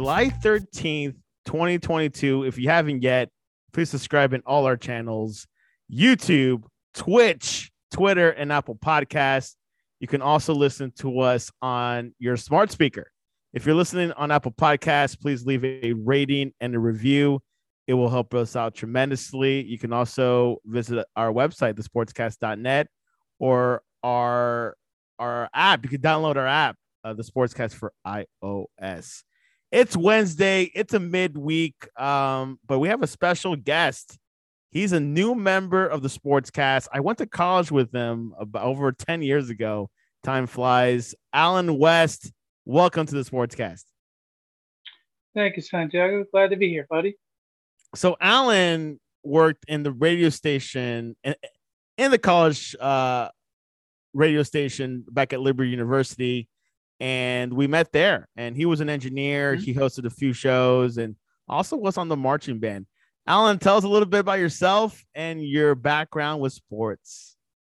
July 13th, 2022. If you haven't yet, please subscribe in all our channels: YouTube, Twitch, Twitter, and Apple Podcasts. You can also listen to us on your smart speaker. If you're listening on Apple Podcasts, please leave a rating and a review. It will help us out tremendously. You can also visit our website, thesportscast.net, or our app. You can download our app, the Sportscast for iOS. It's Wednesday. It's a midweek, but we have a special guest. He's a new member of the Sportscast. I went to college with him about over 10 years ago. Time flies. Alan West, welcome to the Sportscast. Thank you, Santiago. Glad to be here, buddy. So Alan worked in the radio station, in the college radio station back at Liberty University, and we met there. And he was an engineer. Mm-hmm. He hosted a few shows and also was on the marching band. Alan, tell us a little bit about yourself and your background with sports.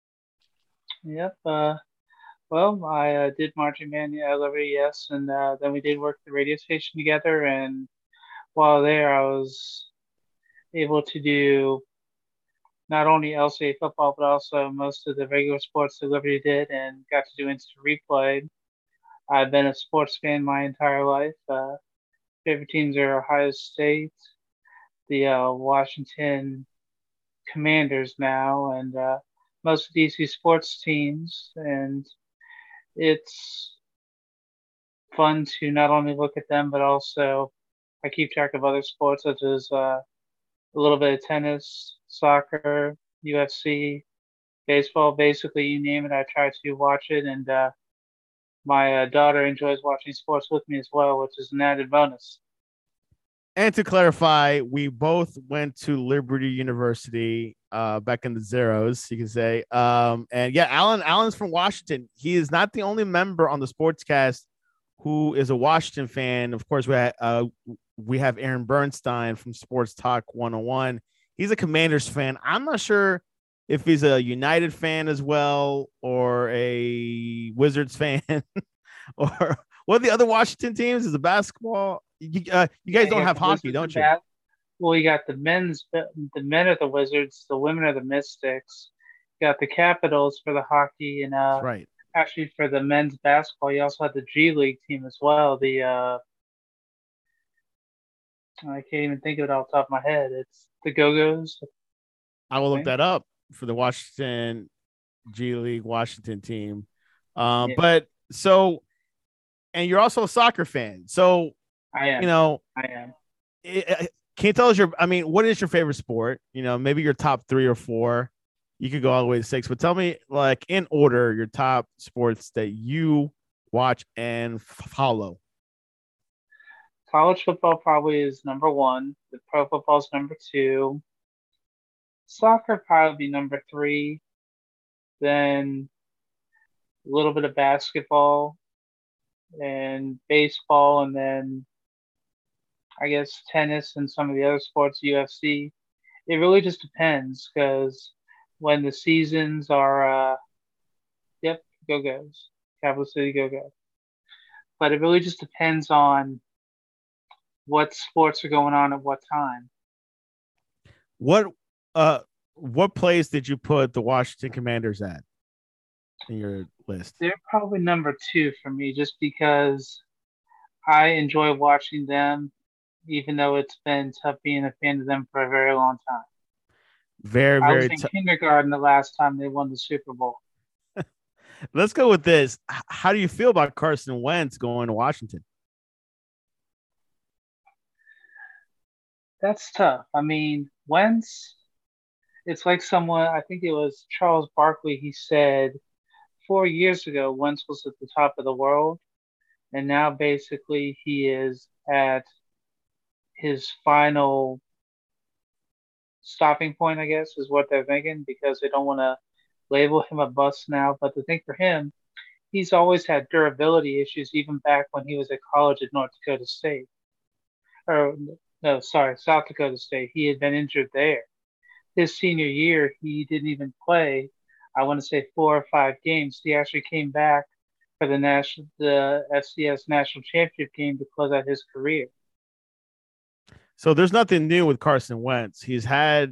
Yep. Well, I did marching band at Liberty, yes, and then we did work at the radio station together. And while there, I was able to do not only LCA football, but also most of the regular sports that Liberty did, and got to do instant replay. I've been a sports fan my entire life. Favorite teams are Ohio State, the Washington Commanders now, and most of DC sports teams. And it's fun to not only look at them, but also I keep track of other sports such as a little bit of tennis, soccer, UFC, baseball, basically you name it. I try to watch it, and my daughter enjoys watching sports with me as well, which is an added bonus. And to clarify, we both went to Liberty University back in the zeros, you can say. And yeah, Alan's from Washington. He is not the only member on the Sportscast who is a Washington fan. Of course, we have Aaron Bernstein from Sports Talk 101. He's a Commanders fan. I'm not sure if he's a United fan as well, or a Wizards fan, or what are the other Washington teams? Is the basketball? You guys don't have hockey, don't you? Well, you got the men are the Wizards, the women are the Mystics. You got the Capitals for the hockey, and right. Actually for the men's basketball, you also have the G League team as well. The I can't even think of it off the top of my head. It's the Go-Go's. I will look that up for the Washington G League Washington team. Yeah. But so, and you're also a soccer fan. So I am. I am. Can you tell us what is your favorite sport? Maybe your top 3 or 4. You could go all the way to 6, but tell me, like, in order, your top sports that you watch and follow. College football probably is number 1. The pro football is number 2. Soccer probably be number 3. Then a little bit of basketball and baseball, and then I guess tennis and some of the other sports, UFC. It really just depends, because when the seasons are, Go-Go's, Capital City Go-Go. But it really just depends on what sports are going on at what time. What place did you put the Washington Commanders at in your list? They're probably number 2 for me, just because I enjoy watching them, even though it's been tough being a fan of them for a very long time. Very, I very was in kindergarten the last time they won the Super Bowl. Let's go with this. How do you feel about Carson Wentz going to Washington? That's tough. I mean, Wentz, it's like someone, I think it was Charles Barkley, he said 4 years ago, Wentz was at the top of the world, and now basically he is at his final stopping point, I guess, is what they're thinking, because they don't want to label him a bust now. But the thing for him, he's always had durability issues, even back when he was at college at North Dakota State. South Dakota State. He had been injured there. His senior year, he didn't even play, I want to say 4 or 5 games. He actually came back for the FCS national championship game to close out his career. So there's nothing new with Carson Wentz. He's had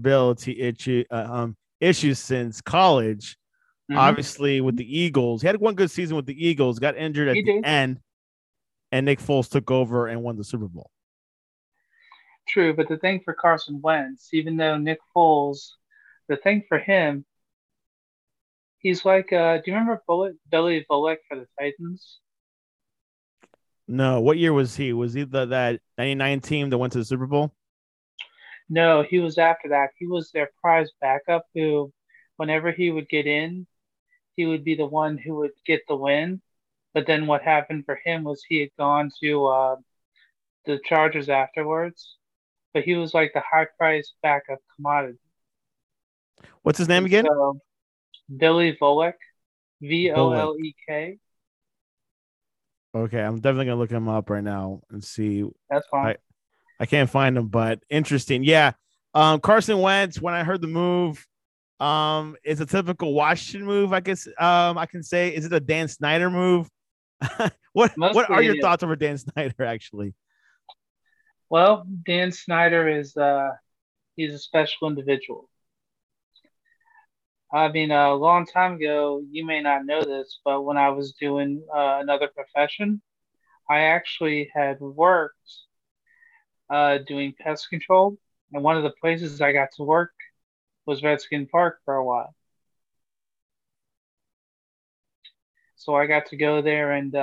issues since college. Mm-hmm. Obviously, with the Eagles, he had one good season with the Eagles. Got injured at He the did. end, and Nick Foles took over and won the Super Bowl. True, but the thing for Carson Wentz, even though Nick Foles, the thing for him, he's like, do you remember Billy Bullock for the Titans? No, what year was he? Was he that 99 team that went to the Super Bowl? No, he was after that. He was their prize backup who, whenever he would get in, he would be the one who would get the win. But then what happened for him was he had gone to the Chargers afterwards. But he was like the high price backup commodity. What's his name And again? so Billy Volek, Bullock. Volek. Okay, I'm definitely gonna look him up right now and see. That's fine. I can't find him, but interesting. Yeah. Carson Wentz, when I heard the move, it's a typical Washington move, I guess. I can say, is it a Dan Snyder move? what Mostly are it your is. thoughts over Dan Snyder actually? Well, Dan Snyder is he's a special individual. I mean, a long time ago, you may not know this, but when I was doing another profession, I actually had worked doing pest control, and one of the places I got to work was Redskin Park for a while. So I got to go there and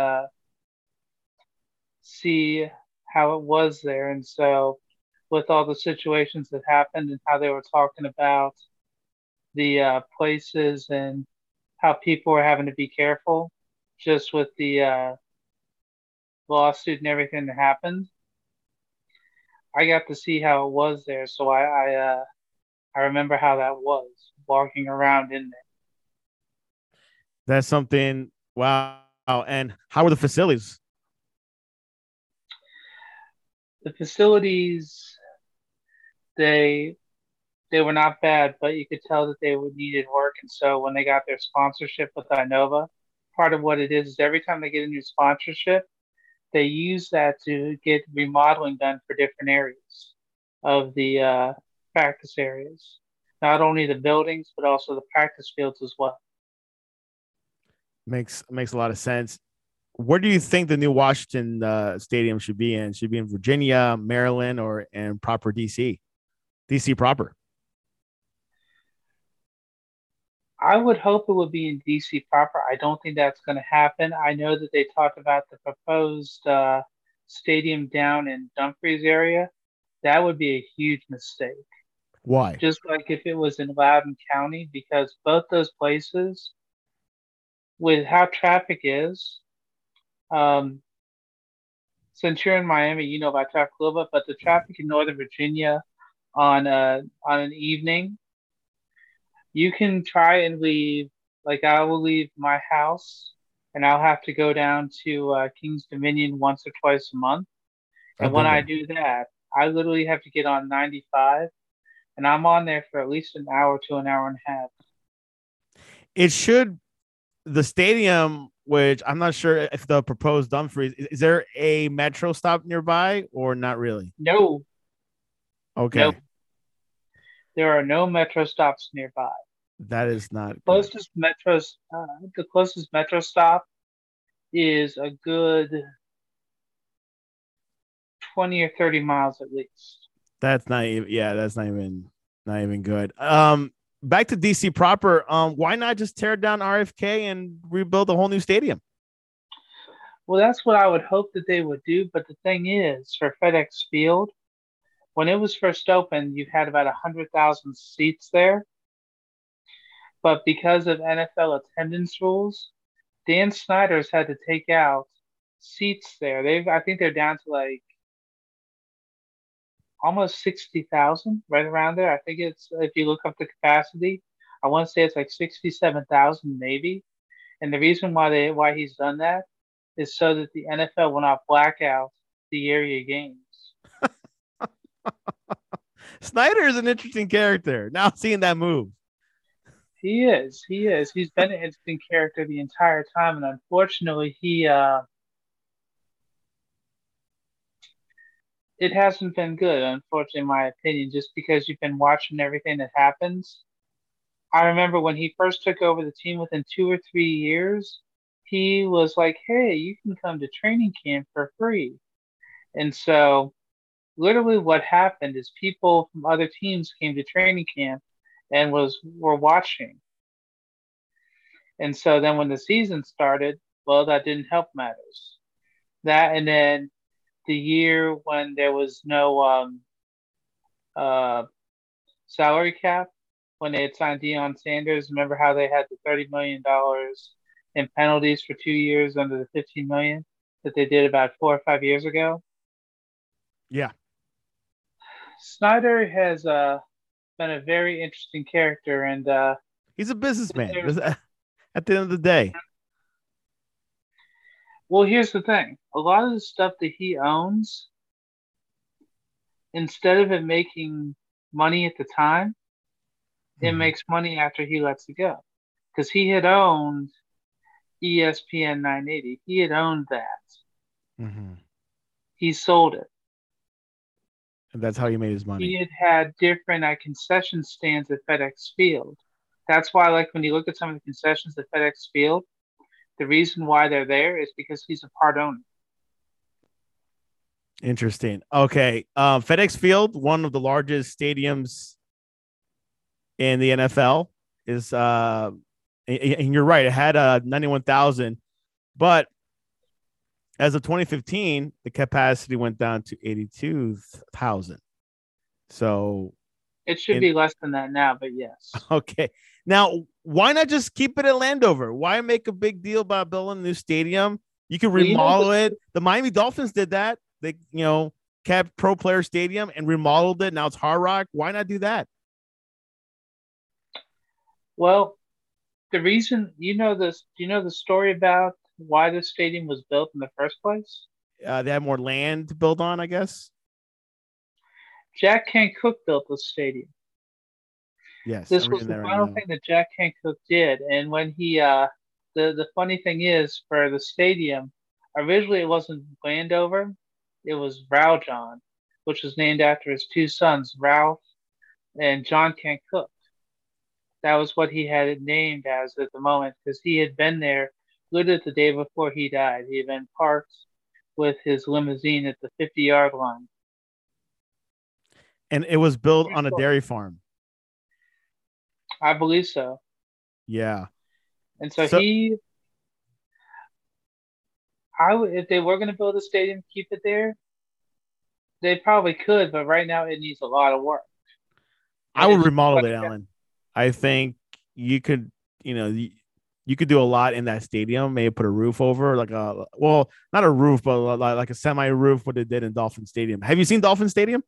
see how it was there. And so, with all the situations that happened and how they were talking about the places and how people were having to be careful just with the lawsuit and everything that happened, I got to see how it was there. So I remember how that was walking around in there. That's something. Wow. And how were the facilities? The facilities, they they were not bad, but you could tell that they would needed work. And so when they got their sponsorship with Inova, part of what it is every time they get a new sponsorship, they use that to get remodeling done for different areas of the practice areas. Not only the buildings, but also the practice fields as well. Makes a lot of sense. Where do you think the new Washington stadium should be in? Should it be in Virginia, Maryland, or in proper DC? DC proper. I would hope it would be in DC proper. I don't think that's going to happen. I know that they talked about the proposed stadium down in Dumfries area. That would be a huge mistake. Why? Just like if it was in Loudoun County, because both those places, with how traffic is, um, since you're in Miami, you know about traffic a little bit, but the traffic in Northern Virginia on an evening, you can try and leave. Like I will leave my house, and I'll have to go down to Kings Dominion once or twice a month. And I've when been I there. do that, I literally have to get on 95, and I'm on there for at least an hour to an hour and a half. It should the stadium, which I'm not sure if the proposed Dumfries, is there a metro stop nearby or not really? No, Okay, nope. There are no metro stops nearby. that is not good. Closest metros, the closest metro stop is a good 20 or 30 miles at least. That's not even. Yeah, that's not even good. Back to DC proper. Why not just tear down RFK and rebuild a whole new stadium? Well, that's what I would hope that they would do. But the thing is, for FedEx Field, when it was first opened, you had about 100,000 seats there. But because of NFL attendance rules, Dan Snyder's had to take out seats there. I think they're down to like almost 60,000, right around there. I think it's, if you look up the capacity, I want to say it's like 67,000 maybe. And the reason why he's done that is so that the NFL will not black out the area games. Snyder is an interesting character. Now seeing that move. He is. He is. He's been an interesting character the entire time, and unfortunately, it hasn't been good. Unfortunately, in my opinion, just because you've been watching everything that happens. I remember when he first took over the team within 2 or 3 years, he was like, "Hey, you can come to training camp for free." And so, literally, what happened is people from other teams came to training camp and were watching. And so then when the season started, well, that didn't help matters. That and then the year when there was no uh, salary cap, when they had signed Deion Sanders, remember how they had the $30 million in penalties for 2 years under the 15 million that they did about 4 or 5 years ago? Yeah, Snyder has been a very interesting character, and he's a businessman. there's At the end of the day, well, here's the thing: a lot of the stuff that he owns, instead of it making money at the time, it mm-hmm. makes money after he lets it go. Because he had owned ESPN 980, he had owned that. Mm-hmm. He sold it. And that's how he made his He money. had different concession stands at FedEx Field. That's why, like, when you look at some of the concessions at FedEx Field, the reason why they're there is because he's a part owner. Interesting. Okay, FedEx Field, one of the largest stadiums in the NFL, is and you're right, it had 91,000, but as of 2015, the capacity went down to 82,000. So, It should in be less than that now, but yes. okay, now why not just keep it at Landover? Why make a big deal about building a new stadium? You can Well, remodel it. The Miami Dolphins did that. They, kept Pro Player Stadium and remodeled it. Now it's Hard Rock. Why not do that? well, the reason do you know the story about why the stadium was built in the first place? They have more land to build on, I guess. Jack Kent Cooke built the stadium. Yes, I'm This was reading the that right final now. thing that Jack Kent Cooke did, and when he the funny thing is for the stadium, originally it wasn't Landover, it was Rowjon, which was named after his two sons, Ralph and John Kent Cooke. That was what he had it named as at the moment because he had been there literally the day before he died. He had been parked with his limousine at the 50-yard line. And it was built True on a story. dairy farm. I believe so. Yeah. And so So if they were going to build a stadium, keep it there, they probably could, but right now it needs a lot of work. I And would it's just remodel like it, Alan. I think you could, you could do a lot in that stadium. Maybe put a roof over, not a roof, but like a semi roof, what they did in Dolphin Stadium. Have you seen Dolphin Stadium?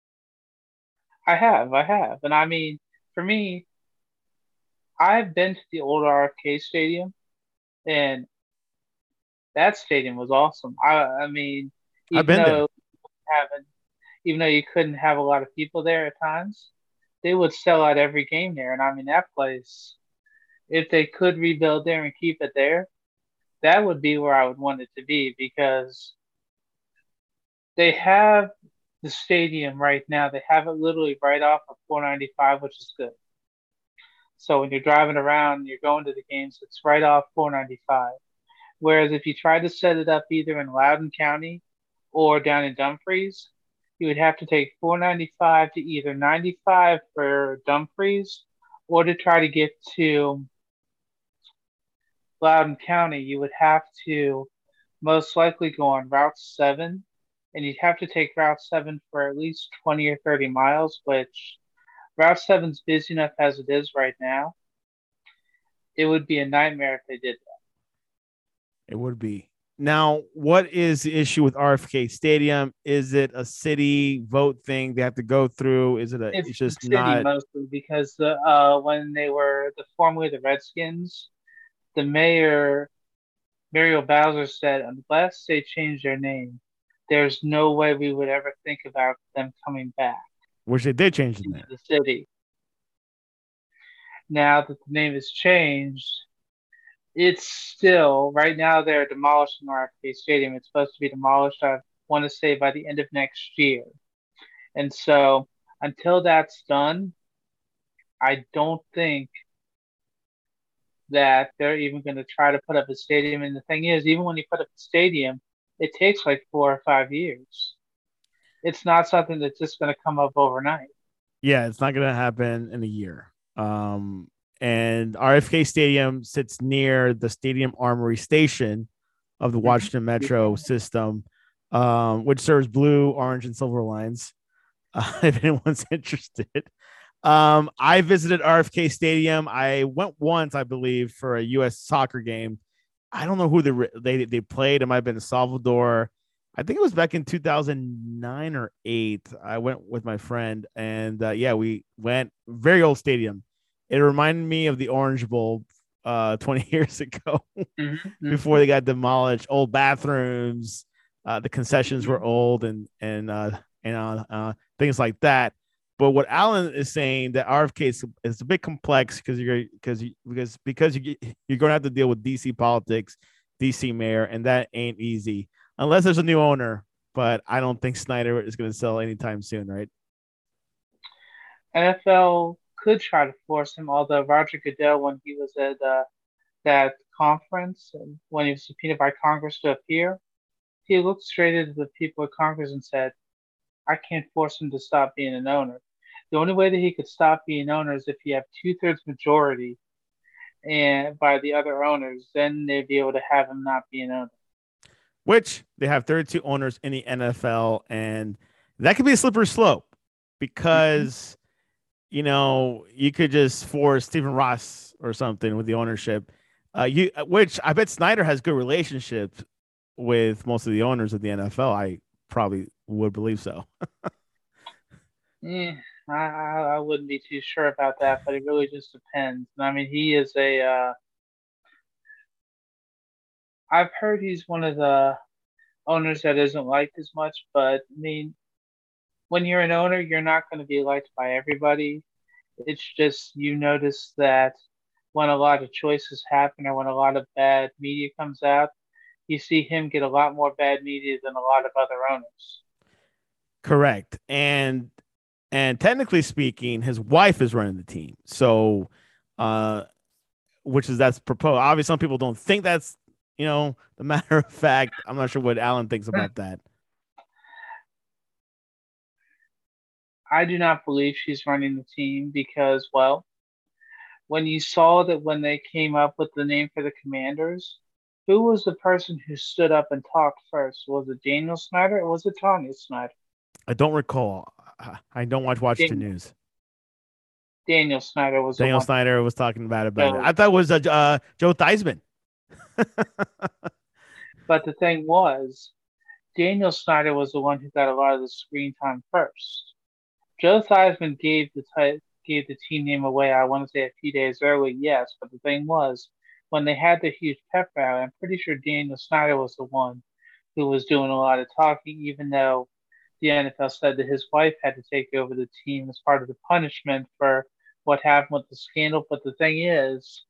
I have. And I mean, for me, I've been to the old RFK Stadium, and that stadium was awesome. I mean, I've even been there. though having even though you couldn't have a lot of people there at times, they would sell out every game there. And I mean, that place, if they could rebuild there and keep it there, that would be where I would want it to be because they have the stadium right now. They have it literally right off of 495, which is good. So when you're driving around, you're going to the games, it's right off 495. Whereas if you tried to set it up either in Loudoun County or down in Dumfries, you would have to take 495 to either 95 for Dumfries or to try to get to Loudoun County, you would have to most likely go on Route 7 and you'd have to take Route 7 for at least 20 or 30 miles, which Route 7's busy enough as it is right now. It would be a nightmare if they did that. It would be. Now, what is the issue with RFK Stadium? Is it a city vote thing they have to go through? Is it It's it's the just city not? mostly because when they were formerly the Redskins, the mayor Muriel Bowser said unless they change their name, there's no way we would ever think about them coming back Which they did change the into name. the city. now that the name has changed, it's still right now they're demolishing RFK Stadium. It's supposed to be demolished, I want to say, by the end of next year. And so until that's done, I don't think that they're even going to try to put up a stadium. And the thing is, even when you put up a stadium, it takes like 4 or 5 years. It's not something that's just going to come up overnight. Yeah, it's not going to happen in a year. And RFK Stadium sits near the Stadium Armory Station of the Washington Metro system, which serves blue, orange, and silver lines. If anyone's interested. I visited RFK Stadium. I went once, I believe, for a U.S. soccer game. I don't know who they played. It might have been Salvador. I think it was back in 2009 or 8. I went with my friend, and yeah, we went. Very old stadium. It reminded me of the Orange Bowl 20 years ago before they got demolished. Old bathrooms. The concessions were old and things like that. But what Alan is saying that RFK is a bit complex because you're going to have to deal with DC politics, DC mayor, and that ain't easy unless there's a new owner. But I don't think Snyder is going to sell anytime soon, right? NFL could try to force him, although Roger Goodell, when he was at that conference and when he was subpoenaed by Congress to appear, he looked straight at the people of Congress and said, I can't force him to stop being an owner. The only way that he could stop being owner is if you have 2/3 majority and by the other owners, then they'd be able to have him not be an owner. Which they have 32 owners in the NFL, and that could be a slippery slope because you could just force Stephen Ross or something with the ownership. Which I bet Snyder has good relationships with most of the owners of the NFL. I probably would believe so. Yeah, I wouldn't be too sure about that, but it really just depends. I mean, he is I've heard he's one of the owners that isn't liked as much, but I mean, when you're an owner, you're not going to be liked by everybody. It's just you notice that when a lot of choices happen or when a lot of bad media comes out, you see him get a lot more bad media than a lot of other owners. Correct. And technically speaking, his wife is running the team. So that's proposed. Obviously, some people don't think that's the matter of fact. I'm not sure what Alan thinks about that. I do not believe she's running the team because, well, when you saw that when they came up with the name for the Commanders, who was the person who stood up and talked first? Was it Daniel Snyder or was it Tanya Snyder? I don't recall. I don't watch Washington News. Daniel Snyder was talking about it. I thought it was Joe Theismann. But the thing was, Daniel Snyder was the one who got a lot of the screen time first. Joe Theismann gave the team name away, I want to say a few days early, yes. But the thing was, when they had the huge pep rally, I'm pretty sure Daniel Snyder was the one who was doing a lot of talking, even though the NFL said that his wife had to take over the team as part of the punishment for what happened with the scandal. But the thing is,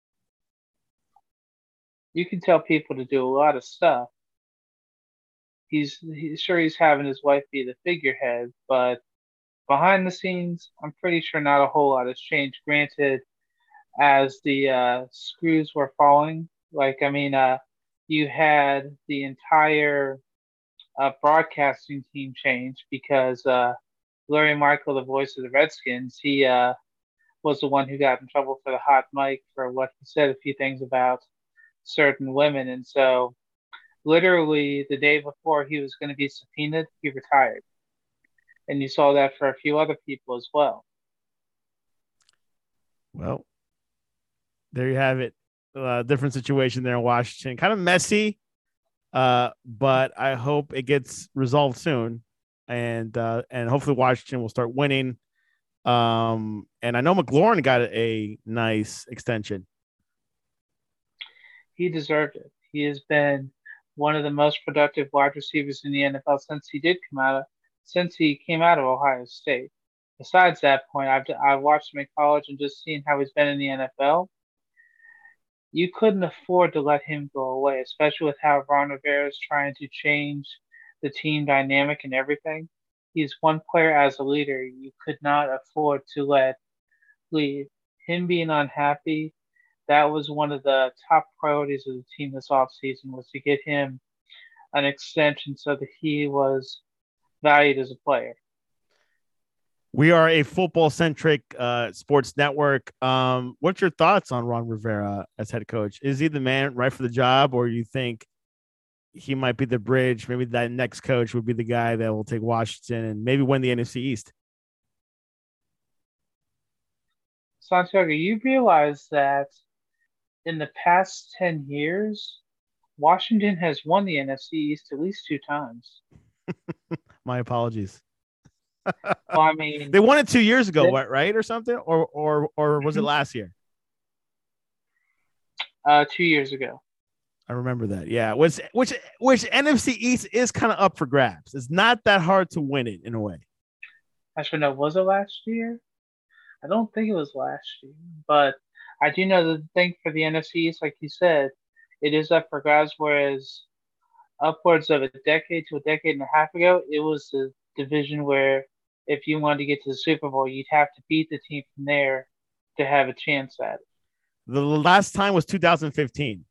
you can tell people to do a lot of stuff. He's having his wife be the figurehead, but behind the scenes, I'm pretty sure not a whole lot has changed. Granted, as the screws were falling, you had the entire broadcasting team change because Larry Michael, the voice of the Redskins, he was the one who got in trouble for the hot mic for what he said a few things about certain women. And so literally the day before he was going to be subpoenaed, he retired. And you saw that for a few other people as well. Well, there you have it. Different situation there in Washington. Kind of messy, but I hope it gets resolved soon. And hopefully Washington will start winning. And I know McLaurin got a nice extension. He deserved it. He has been one of the most productive wide receivers in the NFL since he came out of Ohio State. besides that point, I've watched him in college and just seen how he's been in the NFL. You couldn't afford to let him go away, especially with how Ron Rivera is trying to change the team dynamic and everything. He's one player as a leader you could not afford to let leave. Him being unhappy, that was one of the top priorities of the team this offseason was to get him an extension so that he was valued as a player. We are a football centric sports network. What's your thoughts on Ron Rivera as head coach? Is he the man right for the job, or you think he might be the bridge? Maybe that next coach would be the guy that will take Washington and maybe win the NFC East. Santiago, you realize that in the past 10 years, Washington has won the NFC East at least 2 times. My apologies. Well, I mean, they won it 2 years ago, right, or something, or was it last year? 2 years ago. I remember that. Yeah, which NFC East is kind of up for grabs. It's not that hard to win it in a way. Actually, no, was it last year? I don't think it was last year, but I do know the thing for the NFC East, like you said, it is up for grabs. Whereas upwards of a decade to a decade and a half ago, it was the division where if you wanted to get to the Super Bowl, you'd have to beat the team from there to have a chance at it. The last time was 2015.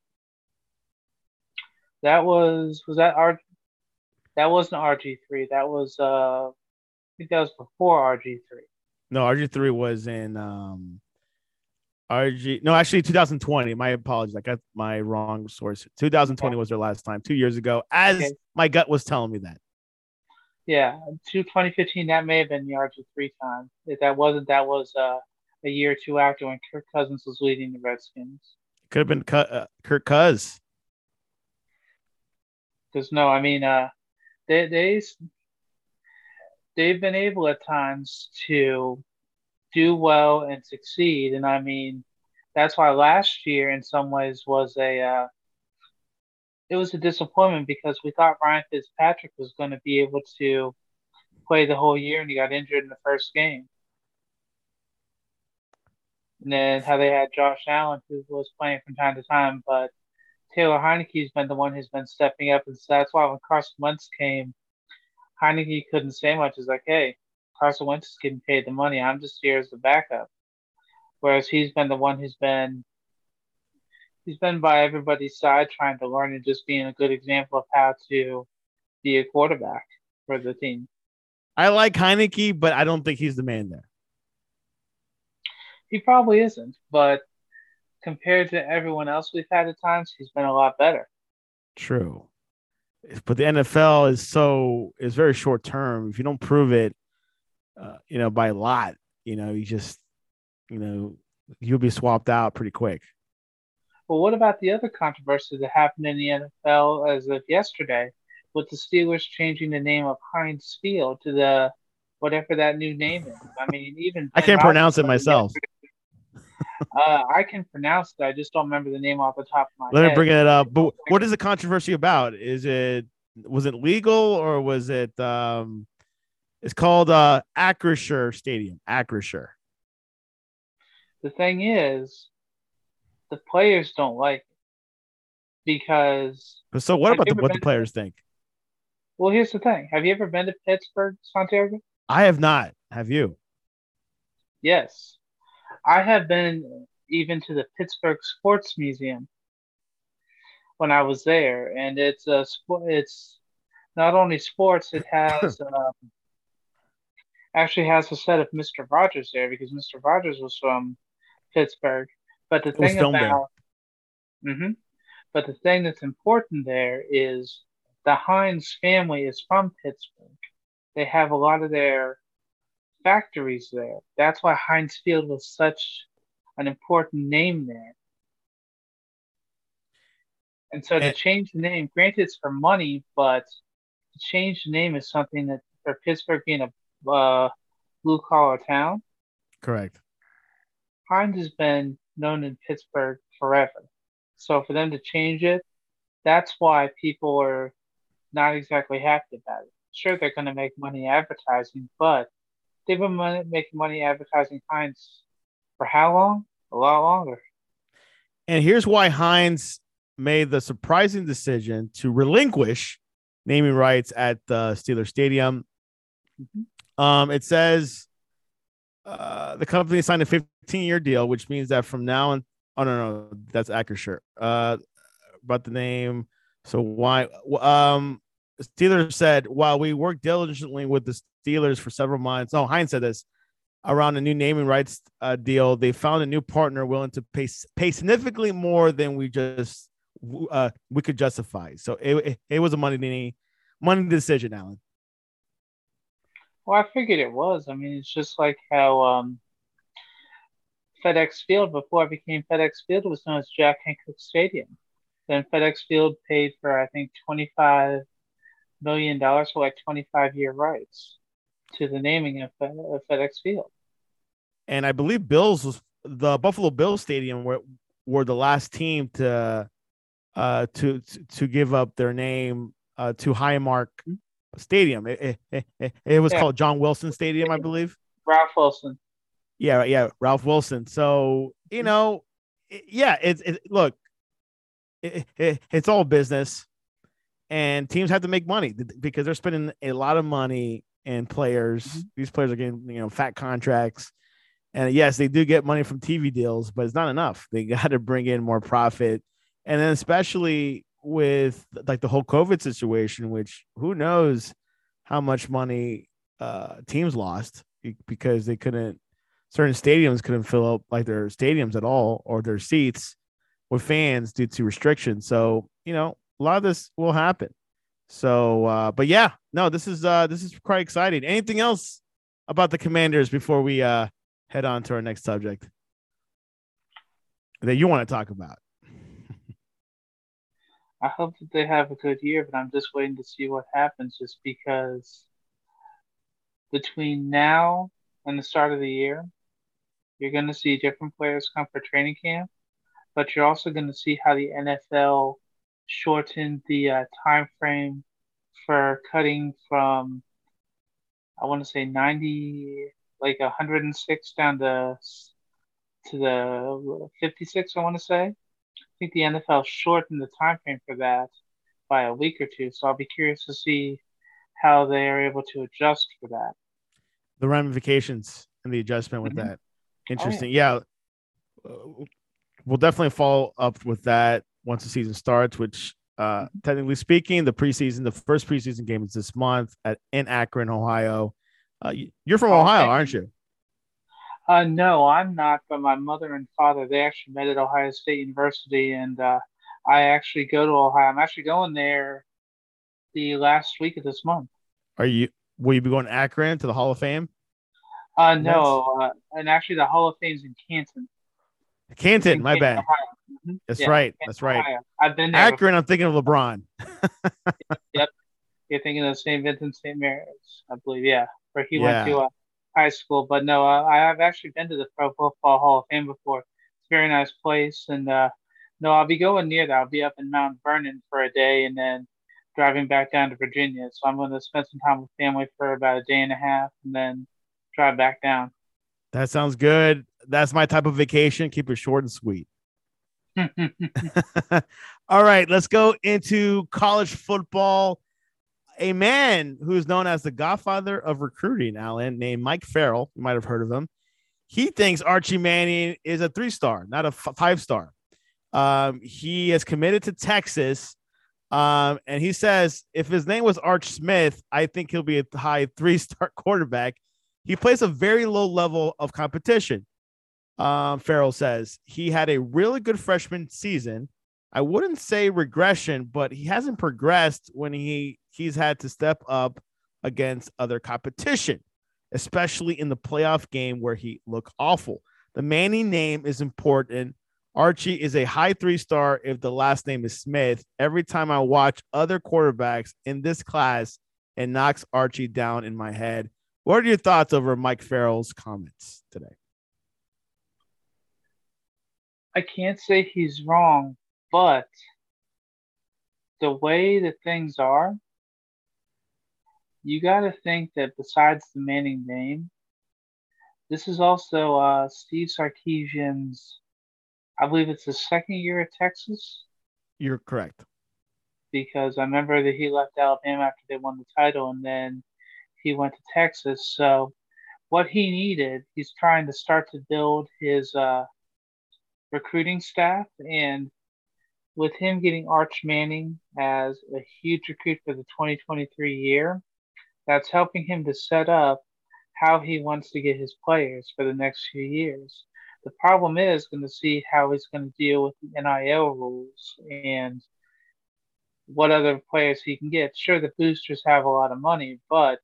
That was that R that wasn't RG3. That was I think that was before RG3. No, RG3 was in RG. No, actually 2020. My apologies. I got my wrong source. 2020 was their last time 2 years ago, as my gut was telling me that. Yeah, 2015, that may have been the RG3 time. If that wasn't, that was a year or two after when Kirk Cousins was leading the Redskins. Could have been Kirk Cousins. Because no, I mean, they've been able at times to do well and succeed, and I mean, that's why last year in some ways was it was a disappointment because we thought Ryan Fitzpatrick was going to be able to play the whole year, and he got injured in the first game. And then how they had Josh Allen, who was playing from time to time, but Taylor Heineke's been the one who's been stepping up, and so that's why when Carson Wentz came, Heineke couldn't say much. It's like, hey, Carson Wentz is getting paid the money. I'm just here as the backup. Whereas he's been the one who's been by everybody's side trying to learn and just being a good example of how to be a quarterback for the team. I like Heineke, but I don't think he's the man there. He probably isn't, but compared to everyone else we've had at times, he's been a lot better. True. But the NFL is very short term. If you don't prove it, by a lot, you just, you'll be swapped out pretty quick. Well, what about the other controversy that happened in the NFL as of yesterday with the Steelers changing the name of Heinz Field to the whatever that new name is? I mean, even I can't pronounce it myself. I can pronounce it. I just don't remember the name off the top of my head. Let me bring it up. But what is the controversy about? Was it legal or was it it's called Acrisure Stadium. Acrisure. The thing is, the players don't like it because. So what about what the players think? Well, here's the thing. Have you ever been to Pittsburgh, Santiago? I have not. Have you? Yes. I have been even to the Pittsburgh Sports Museum when I was there, and it's not only sports. It has actually has a set of Mr. Rogers there because Mr. Rogers was from Pittsburgh. But the thing about but the thing that's important there is the Heinz family is from Pittsburgh. They have a lot of their factories there. That's why Heinz Field was such an important name there. And so to change the name, granted it's for money, but to change the name is something that for Pittsburgh being a blue collar town. Correct. Heinz has been known in Pittsburgh forever. So for them to change it, that's why people are not exactly happy about it. Sure, they're going to make money advertising, but they've been making money advertising Heinz for how long? A lot longer. And here's why Heinz made the surprising decision to relinquish naming rights at the Steelers Stadium. It says the company signed a 15-year deal, which means that from now on, oh no, that's Acrisure. About the name. So why? Steelers said while we worked diligently with the Steelers for several months. Oh, Heinz said this around a new naming rights deal. They found a new partner willing to pay significantly more than we could justify. So it was a money decision, Alan. Well, I figured it was. I mean, it's just like how FedEx Field, before it became FedEx Field, was known as Jack Hancock Stadium. Then FedEx Field paid for, I think, $25 million for like 25-year rights to the naming of FedEx Field. And I believe the Buffalo Bills Stadium were the last team to give up their name to Highmark Stadium. It was called John Wilson Stadium, I believe. Ralph Wilson. Yeah, Ralph Wilson. So it's all business, and teams have to make money because they're spending a lot of money in players. Mm-hmm. These players are getting fat contracts, and yes, they do get money from TV deals, but it's not enough. They got to bring in more profit, and then especially with like the whole COVID situation, which who knows how much money teams lost because certain stadiums couldn't fill up like their stadiums at all or their seats with fans due to restrictions. So, a lot of this will happen. So, but yeah, no, this is quite exciting. Anything else about the Commanders before we head on to our next subject that you want to talk about? I hope that they have a good year, but I'm just waiting to see what happens just because between now and the start of the year, you're going to see different players come for training camp, but you're also going to see how the NFL shortened the time frame for cutting from, I want to say 90, like 106 down to the 56, I want to say. I think the NFL shortened the time frame for that by a week or two. So I'll be curious to see how they are able to adjust for that. The ramifications and the adjustment with that. Interesting. Yeah. We'll definitely follow up with that once the season starts, which technically speaking, the first preseason game is this month in Akron, Ohio. You're from Ohio, aren't you? No, I'm not, but my mother and father, they actually met at Ohio State University, and I actually go to Ohio. I'm actually going there the last week of this month. Will you be going to Akron to the Hall of Fame? No, and actually the Hall of Fame's in Canton. Canton, my bad. Mm-hmm. That's right. That's right. Ohio. I've been there. Akron, before. I'm thinking of LeBron. Yep. You're thinking of St. Vincent St. Mary's, I believe, where he went to high school. But no, I have actually been to the Pro Football Hall of Fame before. It's a very nice place. And no, I'll be going near that. I'll be up in Mount Vernon for a day and then driving back down to Virginia. So I'm going to spend some time with family for about a day and a half and then drive back down. That sounds good. That's my type of vacation. Keep it short and sweet. All right, let's go into college football. A man who's known as the godfather of recruiting, Alan, named Mike Farrell. You might have heard of him. He thinks Archie Manning is a 3-star, not a 5-star. He is committed to Texas. And he says if his name was Arch Smith, I think he'll be a high 3-star quarterback. He plays a very low level of competition. Farrell says he had a really good freshman season. I wouldn't say regression, but he hasn't progressed when he's had to step up against other competition, especially in the playoff game where he looked awful. The Manning name is important. Archie is a high 3-star if the last name is Smith. Every time I watch other quarterbacks in this class, it knocks Archie down in my head. What are your thoughts over Mike Farrell's comments today? I can't say he's wrong, but the way that things are, you got to think that besides the Manning name, This is also Steve Sarkisian's, I believe it's the second year at Texas, You're correct. because I remember that he left Alabama after they won the title, and then he went to Texas. So what he needed, he's trying to start to build his recruiting staff, and with him getting Arch Manning as a huge recruit for the 2023 year, that's helping him to set up how he wants to get his players for the next few years. The problem is going to see how he's going to deal with the NIL rules and what other players he can get. Sure, the boosters have a lot of money, but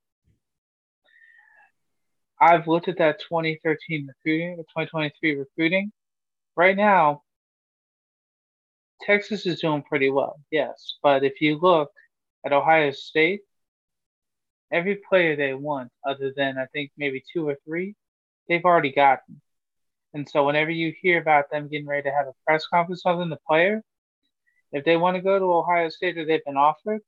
I've looked at that 2013 recruiting, the 2023 recruiting. Right now, Texas is doing pretty well, yes. But if you look at Ohio State, every player they want, other than I think maybe two or three, they've already gotten. And so whenever you hear about them getting ready to have a press conference on the player, if they want to go to Ohio State or they've been offered,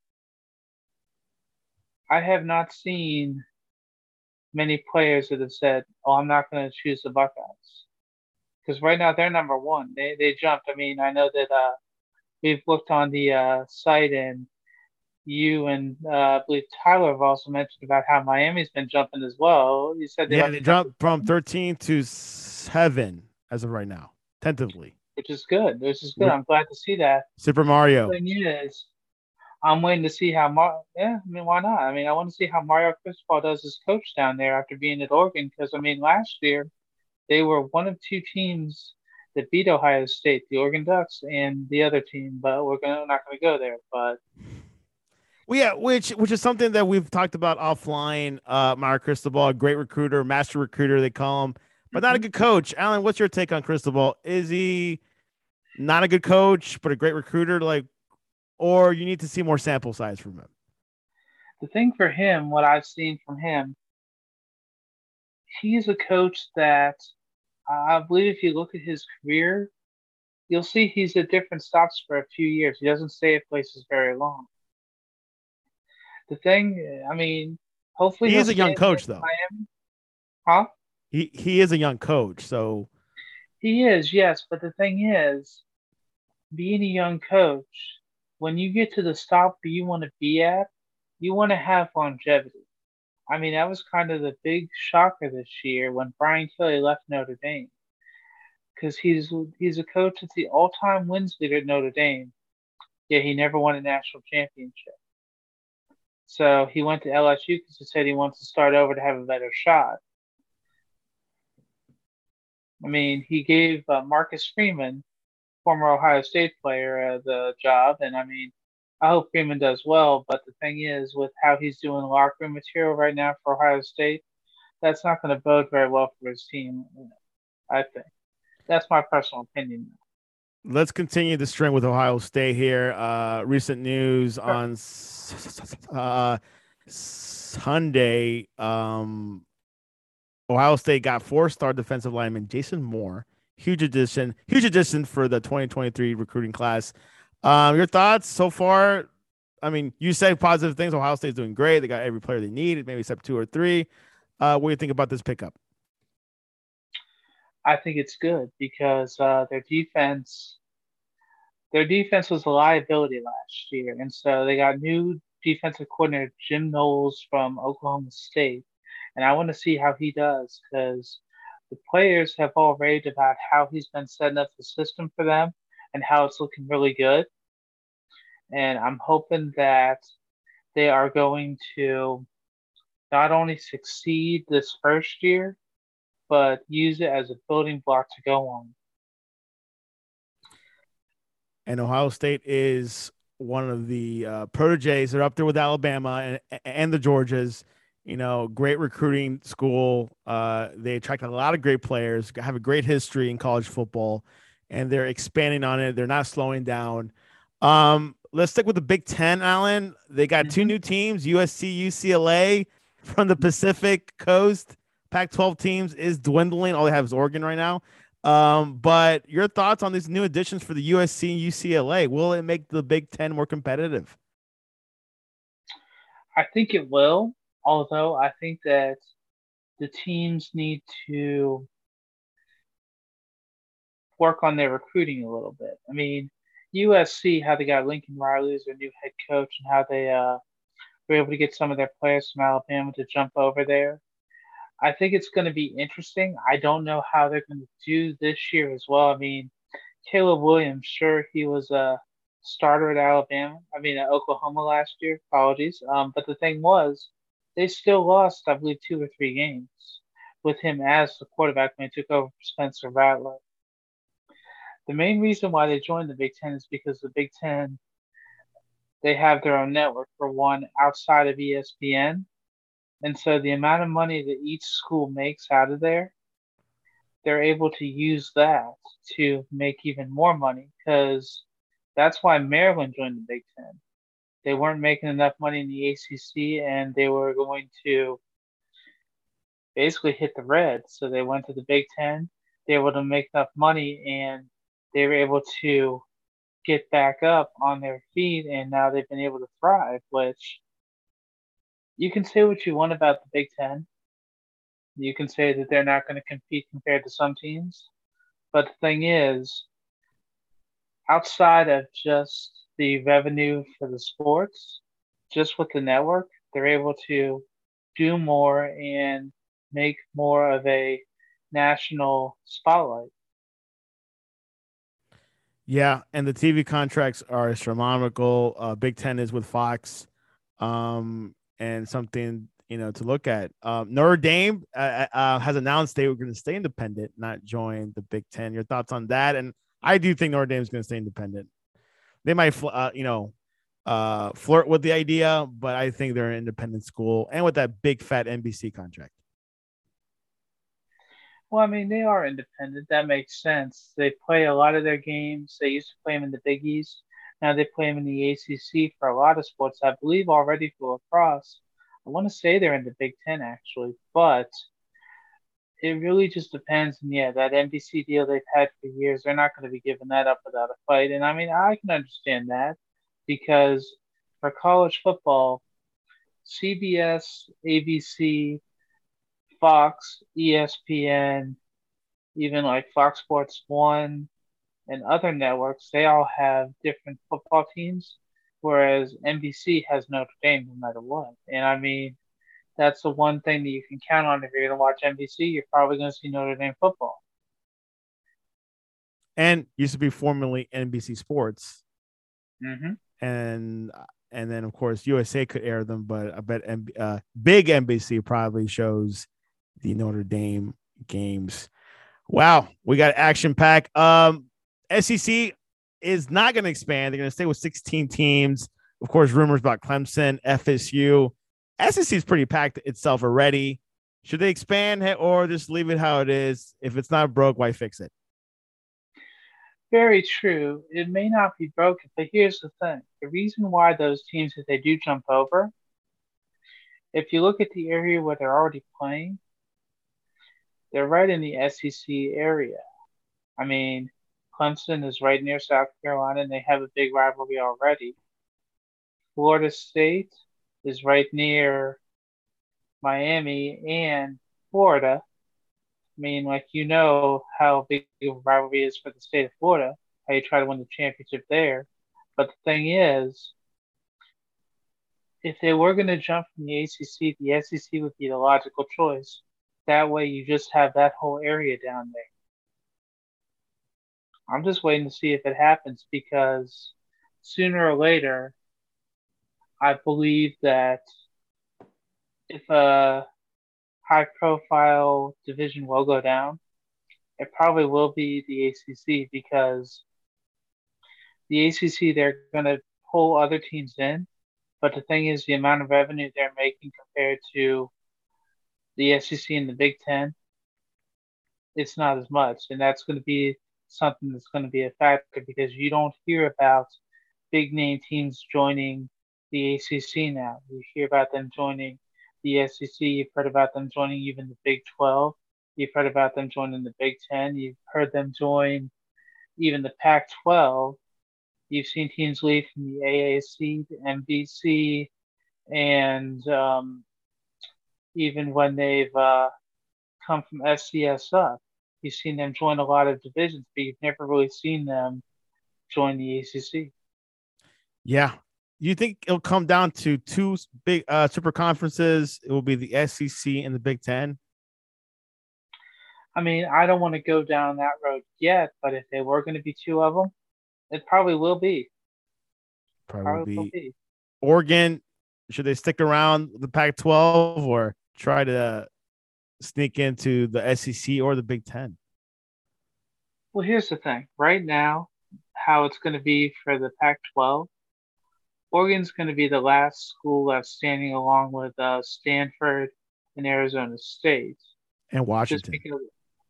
I have not seen many players that have said, "Oh, I'm not going to choose the Buckeyes," because right now they're number one. They jumped. I mean, I know that we've looked on the site, and you and I believe Tyler have also mentioned about how Miami's been jumping as well. You said they Yeah, might they be number dropped from seven, 13 to 7 as of right now, tentatively. which is good. Which is good. With I'm glad to see that. Super Mario. The thing is, I'm waiting to see how yeah, I mean, why not? I mean, I want to see how Mario Cristobal does as coach down there after being at Oregon, because I mean, last year they were one of two teams that beat Ohio State, the Oregon Ducks and the other team, but not gonna go there. But Well, yeah, which is something that we've talked about offline. Mario Cristobal, a great recruiter, master recruiter, they call him, but not a mhm. good coach. Alan, what's your take on Cristobal? Is he not a good coach, but a great recruiter? Like, or you need to see more sample size from him? The thing for him, what I've seen from him, he's a coach that I believe if you look at his career, you'll see he's at different stops for a few years. He doesn't stay at places very long. The thing, I mean, hopefully He he'll is a stay young in coach, though. Miami, huh? He is a young coach, so He is, yes, but the thing is, being a young coach, when you get to the stop where you want to be at, you want to have longevity. I mean, that was kind of the big shocker this year when Brian Kelly left Notre Dame, because he's a coach that's the all-time wins leader at Notre Dame, yet he never won a national championship. So he went to LSU because he said he wants to start over to have a better shot. I mean, he gave Marcus Freeman, former Ohio State player, the job, and I mean, I hope Freeman does well. But the thing is, with how he's doing locker room material right now for Ohio State, that's not going to bode very well for his team. I think that's my personal opinion. let's continue the string with Ohio State here. Recent news Sure. on Sunday. Ohio State got four-star defensive lineman Jason Moore. Huge addition for the 2023 recruiting class. Your thoughts so far? I mean, you said positive things. Ohio State's doing great. They got every player they needed, maybe except two or three. What do you think about this pickup? I think it's good because their defense was a liability last year, and so they got new defensive coordinator Jim Knowles from Oklahoma State, and I want to see how he does because the players have all raved about how he's been setting up the system for them and how it's looking really good. And I'm hoping that they are going to not only succeed this first year, but use it as a building block to go on. And Ohio State is one of the proteges. They're up there with Alabama and the Georgias. You know, great recruiting school. They attract a lot of great players, have a great history in college football, and they're expanding on it. They're not slowing down. Let's stick with the Big Ten, Alan. They got two Mm-hmm. new teams, USC, UCLA from the Pacific Coast. Pac-12 teams is dwindling. All they have is Oregon right now. But your thoughts on these new additions for the USC and UCLA? Will it make the Big Ten more competitive? I think it will, although I think that the teams need to work on their recruiting a little bit. I mean, USC, how they got Lincoln Riley as their new head coach, and how they were able to get some of their players from Alabama to jump over there. I think it's going to be interesting. I don't know how they're going to do this year as well. I mean, Caleb Williams, sure, he was a starter at Alabama. I mean, at Oklahoma last year. Apologies. But the thing was, they still lost, I believe, 2 or 3 games with him as the quarterback when he took over for Spencer Rattler. The main reason why they joined the Big Ten is because the Big Ten, they have their own network, for one, outside of ESPN. And so the amount of money that each school makes out of there, they're able to use that to make even more money, because that's why Maryland joined the Big Ten. They weren't making enough money in the ACC, and they were going to basically hit the red. So they went to the Big Ten. They were able to make enough money, and they were able to get back up on their feet, and now they've been able to thrive, which you can say what you want about the Big Ten. You can say that they're not going to compete compared to some teams. But the thing is, outside of just the revenue for the sports, just with the network, they're able to do more and make more of a national spotlight. Yeah, and the TV contracts are astronomical. Big Ten is with Fox, and something to look at. Notre Dame has announced they were going to stay independent, not join the Big Ten. Your thoughts on that? And I do think Notre Dame is going to stay independent. They might, flirt with the idea, but I think they're an independent school, and with that big fat NBC contract. Well, I mean, they are independent. That makes sense. They play a lot of their games. They used to play them in the Big East. Now they play them in the ACC for a lot of sports. I believe already for lacrosse. I want to say they're in the Big Ten, actually, but it really just depends. And yeah, that NBC deal they've had for years, they're not going to be giving that up without a fight. And I mean, I can understand that, because for college football, CBS, ABC, Fox, ESPN, even like Fox Sports 1 and other networks, they all have different football teams, whereas NBC has Notre Dame no matter what. And I mean, that's the one thing that you can count on. If you're going to watch NBC, you're probably going to see Notre Dame football. And used to be formerly NBC Sports. Mm-hmm. And then, of course, USA could air them, but I bet big NBC probably shows the Notre Dame games. Wow, we got action pack. SEC is not going to expand. They're going to stay with 16 teams. Of course, rumors about Clemson, FSU. SEC is pretty packed itself already. Should they expand or just leave it how it is? If it's not broke, why fix it? Very true. It may not be broken, but here's the thing. The reason why those teams, if they do jump over, if you look at the area where they're already playing, they're right in the SEC area. I mean, Clemson is right near South Carolina, and they have a big rivalry already. Florida State is right near Miami and Florida. I mean, like, how big of a rivalry is for the state of Florida, how you try to win the championship there. But the thing is, if they were going to jump from the ACC, the SEC would be the logical choice. That way you just have that whole area down there. I'm just waiting to see if it happens, because sooner or later, I believe that if a high-profile division will go down, it probably will be the ACC, because the ACC, they're going to pull other teams in. But the thing is, the amount of revenue they're making compared to the SEC and the Big Ten, it's not as much. And that's going to be something that's going to be a factor, because you don't hear about big name teams joining the ACC now. You hear about them joining the SEC. You've heard about them joining even the Big 12. You've heard about them joining the Big 10. You've heard them join even the Pac 12. You've seen teams leave from the AAC, the NBC, and even when they've come from FCS up. You've seen them join a lot of divisions, but you've never really seen them join the ACC. Yeah. You think it'll come down to two big super conferences? It will be the SEC and the Big Ten. I mean, I don't want to go down that road yet, but if there were going to be two of them, it probably will be. Probably will Probably will be be. Oregon. Should they stick around the Pac-12 or try to sneak into the SEC or the Big Ten? Well, here's the thing. Right now, how it's going to be for the Pac-12, Oregon's going to be the last school that's standing along with Stanford and Arizona State. And Just Washington. because,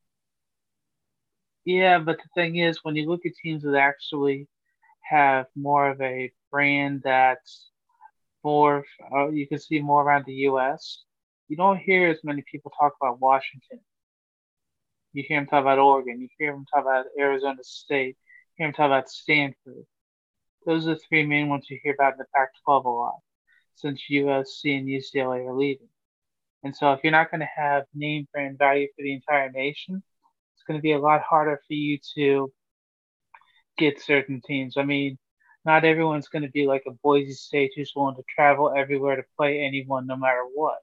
yeah, but the thing is, when you look at teams that actually have more of a brand that's more, you can see more around the U.S., you don't hear as many people talk about Washington. You hear them talk about Oregon. You hear them talk about Arizona State. You hear them talk about Stanford. Those are the three main ones you hear about in the Pac-12 a lot, since USC and UCLA are leaving. And so if you're not going to have name brand value for the entire nation, it's going to be a lot harder for you to get certain teams. I mean, not everyone's going to be like a Boise State who's willing to travel everywhere to play anyone no matter what.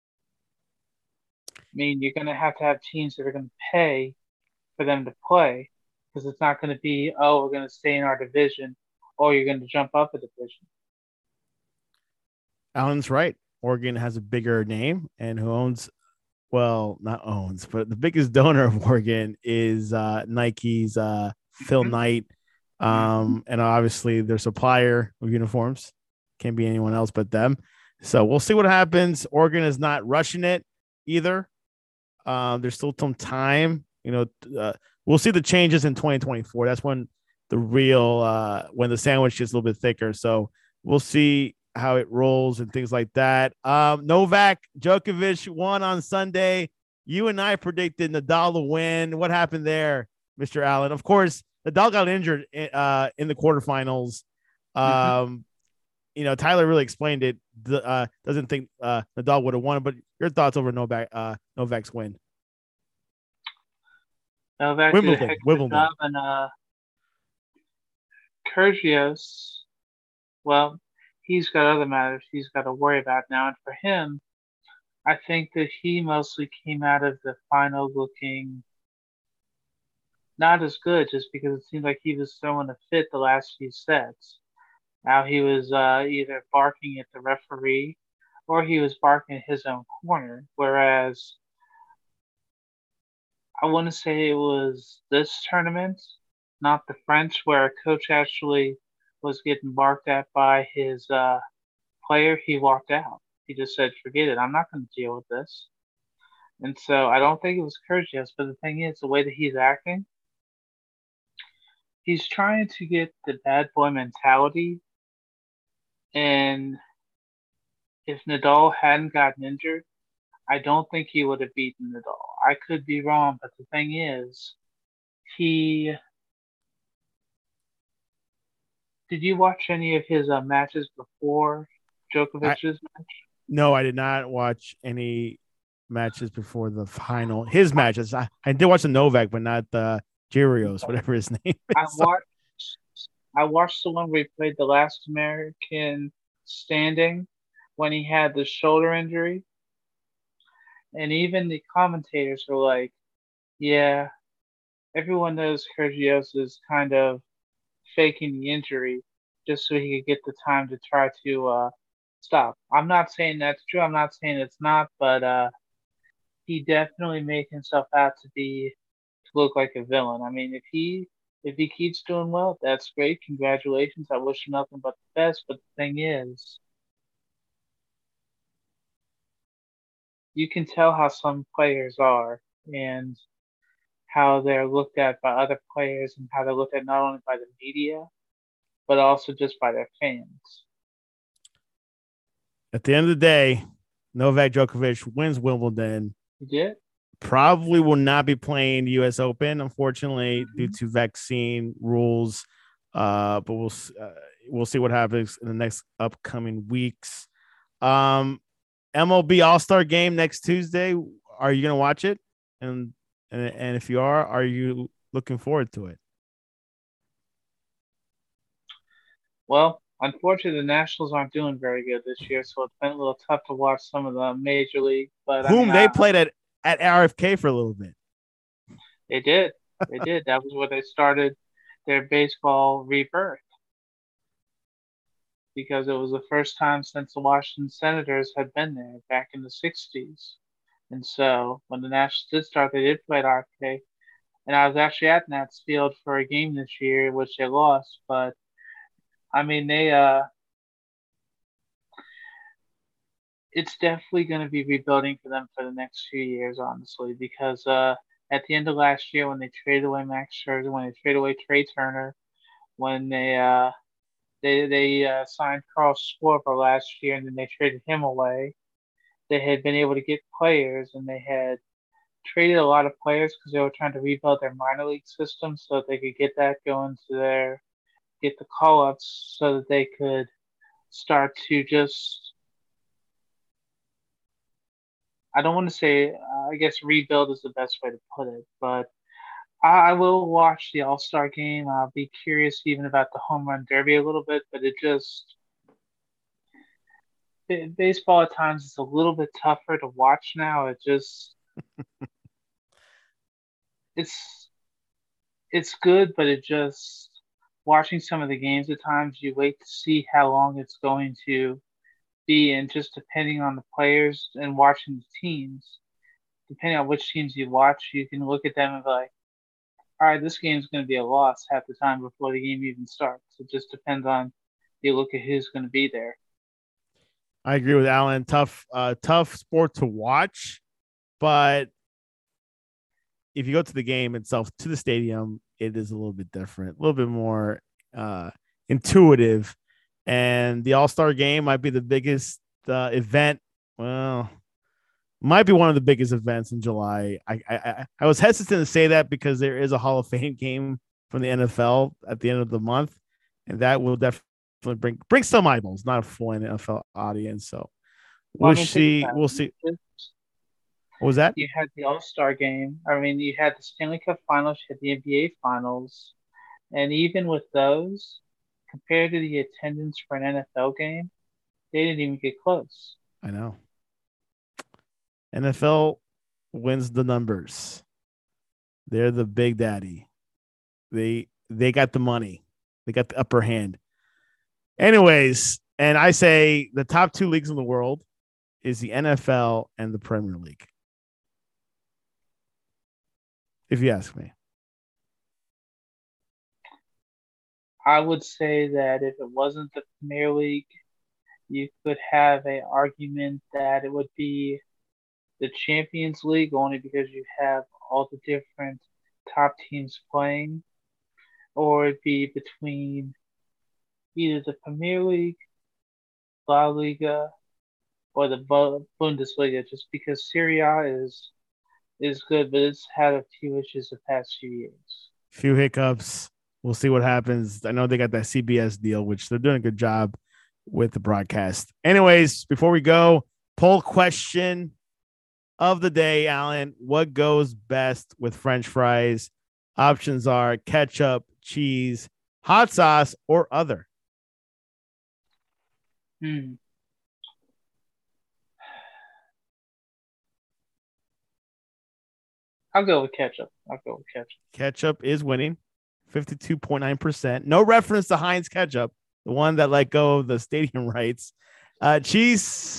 I mean, you're going to have teams that are going to pay for them to play because it's not going to be, oh, we're going to stay in our division or you're going to jump up a division. Alan's right. Oregon has a bigger name, and who owns, well, not owns, but the biggest donor of Oregon is Nike's Phil Knight. And obviously their supplier of uniforms can't be anyone else but them. So we'll see what happens. Oregon is not rushing it either. There's still some time, we'll see the changes in 2024. That's when the real, when the sandwich gets a little bit thicker. So we'll see how it rolls and things like that. Novak Djokovic won on Sunday. You and I predicted Nadal to win. What happened there, Mr. Allen? Of course, Nadal got injured in the quarterfinals. Tyler really explained it. Doesn't think Nadal would have won, but your thoughts over Novak's win? Novak did a heck of a job, and Kyrgios, well, he's got other matters he's got to worry about now. And for him, I think that he mostly came out of the final looking not as good just because it seemed like he was throwing a fit the last few sets. Now he was either barking at the referee or he was barking at his own corner. Whereas I want to say it was this tournament, not the French, where a coach actually was getting barked at by his player. He walked out. He just said, forget it. I'm not going to deal with this. And so I don't think it was Kyrgios, but the thing is, the way that he's acting, he's trying to get the bad boy mentality. And if Nadal hadn't gotten injured, I don't think he would have beaten Nadal. I could be wrong, but the thing is, did you watch any of his matches before Djokovic's match? No, I did not watch any matches before the final. His matches. I did watch the Novak, but not the Kyrgios, whatever his name is. I watched the one where he played the last American standing when he had the shoulder injury. And even the commentators were like, yeah, everyone knows Kyrgios is kind of faking the injury just so he could get the time to try to stop. I'm not saying that's true. I'm not saying it's not, but he definitely made himself out to look like a villain. I mean, if he keeps doing well, that's great. Congratulations. I wish him nothing but the best. But the thing is, you can tell how some players are and how they're looked at by other players and how they're looked at not only by the media, but also just by their fans. At the end of the day, Novak Djokovic wins Wimbledon. He did? Probably will not be playing the U.S. Open, unfortunately, due to vaccine rules. But we'll see what happens in the next upcoming weeks. MLB All-Star Game next Tuesday. Are you going to watch it? And if you are you looking forward to it? Well, unfortunately, the Nationals aren't doing very good this year, so it's been a little tough to watch some of the major league. But I mean, Whom they played at RFK for a little bit. they did. They did. That was where they started their baseball rebirth because it was the first time since the Washington Senators had been there back in the 60s. And so when the Nationals did start, they did play at RFK. And I was actually at Nats Field for a game this year, which they lost. But I mean, it's definitely going to be rebuilding for them for the next few years, honestly, because at the end of last year when they traded away Max Scherzer, when they traded away Trey Turner, when they signed Carl Schwarber last year and then they traded him away, they had been able to get players and they had traded a lot of players because they were trying to rebuild their minor league system so that they could get that going to get the call ups so that they could start to just, I don't want to say, I guess rebuild is the best way to put it, but I will watch the All Star game. I'll be curious even about the home run derby a little bit, but baseball at times is a little bit tougher to watch now. It's it's good, but it just watching some of the games at times you wait to see how long it's going to be, and just depending on the players and watching the teams, depending on which teams you watch, you can look at them and be like, all right, this game's going to be a loss half the time before the game even starts. It just depends on you look at who's going to be there. I agree with Alan. Tough sport to watch, but if you go to the game itself, to the stadium, it is a little bit different, a little bit more intuitive. And the All-Star game might be the biggest event. Well, might be one of the biggest events in July. I was hesitant to say that because there is a Hall of Fame game from the NFL at the end of the month, and that will definitely bring some eyeballs, not a full NFL audience. So we'll see. We'll see. What was that? You had the All-Star game. I mean, you had the Stanley Cup Finals, you had the NBA Finals, and even with those, compared to the attendance for an NFL game, they didn't even get close. I know. NFL wins the numbers. They're the big daddy. They got the money. They got the upper hand. Anyways, and I say the top two leagues in the world is the NFL and the Premier League. If you ask me. I would say that if it wasn't the Premier League, you could have an argument that it would be the Champions League only because you have all the different top teams playing, or it'd be between either the Premier League, La Liga, or the Bundesliga, just because Serie A is good, but it's had a few issues the past few years. Few hiccups. We'll see what happens. I know they got that CBS deal, which they're doing a good job with the broadcast. Anyways, before we go, poll question of the day, Alan. What goes best with French fries? Options are ketchup, cheese, hot sauce, or other. I'll go with ketchup. Ketchup is winning, 52.9%. No reference to Heinz ketchup, the one that let go of the stadium rights. Cheese,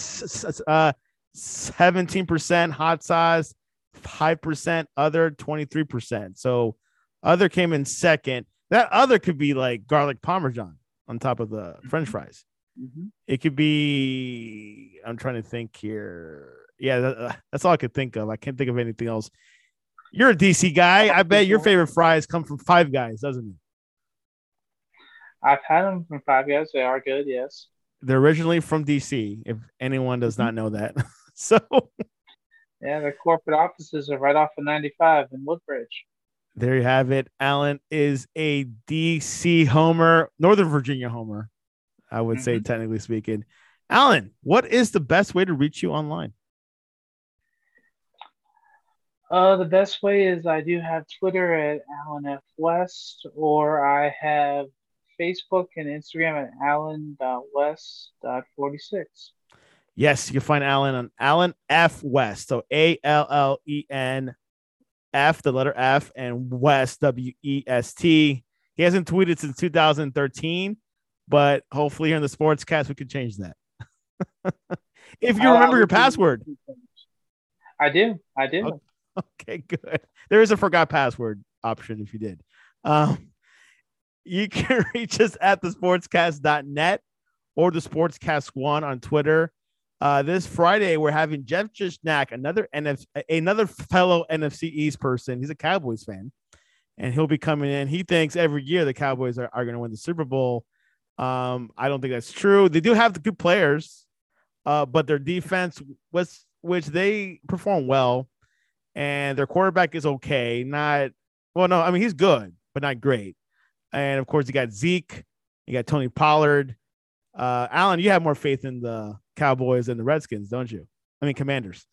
17%. Hot sauce, 5%. Other, 23%. So other came in second. That other could be like garlic parmesan on top of the French fries. Mm-hmm. It could be, I'm trying to think here. Yeah, that's all I could think of. I can't think of anything else. You're a DC guy. I bet your favorite fries come from Five Guys, doesn't it? I've had them from Five Guys. They are good, yes. They're originally from DC, if anyone does not know that. So, yeah, their corporate offices are right off of 95 in Woodbridge. There you have it. Alan is a DC homer, Northern Virginia homer, I would say, technically speaking. Alan, what is the best way to reach you online? The best way is I do have Twitter at Alan F. West, or I have Facebook and Instagram at Alan.West.46. Yes, you can find Alan on Alan F West. So ALLEN F, the letter F, and West WEST. He hasn't tweeted since 2013, but hopefully here in the Sportscast we can change that. If you remember your password. I do. I do. Okay, good. There is a forgot password option if you did. You can reach us at thesportscast.net or the Sportscast One on Twitter. This Friday, we're having Jeff Jishnak, another fellow NFC East person. He's a Cowboys fan, and he'll be coming in. He thinks every year the Cowboys are going to win the Super Bowl. I don't think that's true. They do have the good players, but their defense which they perform well, and their quarterback is okay. He's good, but not great. And of course, you got Zeke, you got Tony Pollard. Alan, you have more faith in the Cowboys than the Redskins, don't you? I mean, Commanders.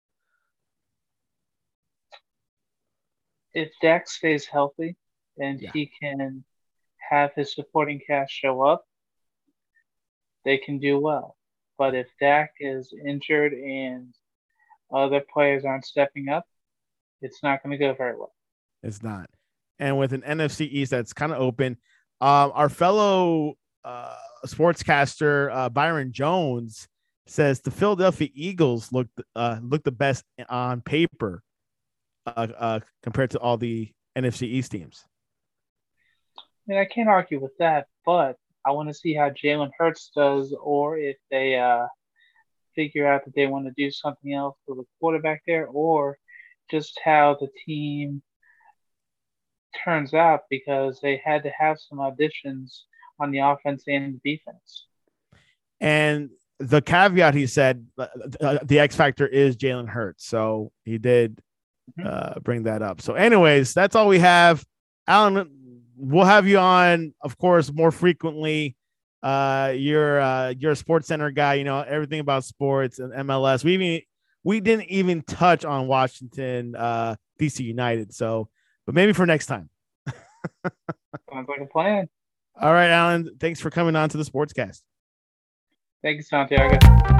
If Dak stays healthy and he can have his supporting cast show up, they can do well. But if Dak is injured and other players aren't stepping up, it's not going to go very well. It's not. And with an NFC East that's kind of open, our fellow sportscaster Byron Jones says the Philadelphia Eagles look the best on paper compared to all the NFC East teams. I mean, I can't argue with that, but I want to see how Jalen Hurts does, or if they figure out that they want to do something else with a quarterback there, or just how the team turns out, because they had to have some auditions on the offense and the defense. And the caveat, he said, the X factor is Jalen Hurts. So he did bring that up. So anyways, that's all we have. Alan, we'll have you on, of course, more frequently. You're a Sports Center guy, you know, everything about sports and MLS. We didn't even touch on Washington, DC United. So, but maybe for next time. Sounds like a plan. All right, Alan, thanks for coming on to the Sportscast. Thank you, Santiago.